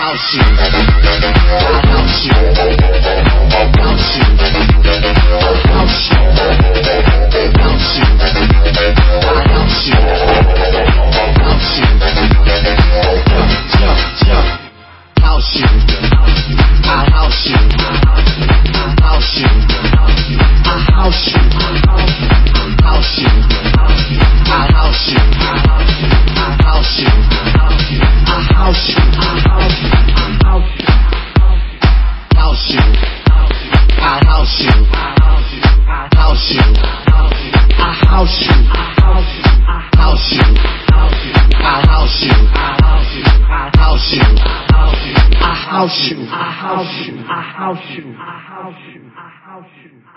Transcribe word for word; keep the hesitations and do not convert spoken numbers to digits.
house you. I house you. House you. House you. House you. I house you. House you. Jump, jump. House you. I house you. House you. I house you. House you. I house you. House you. I house you. House you. I house you. House you. I house you. House you. I house you. House you. I house you. I house you. I house you. I house you. I house you.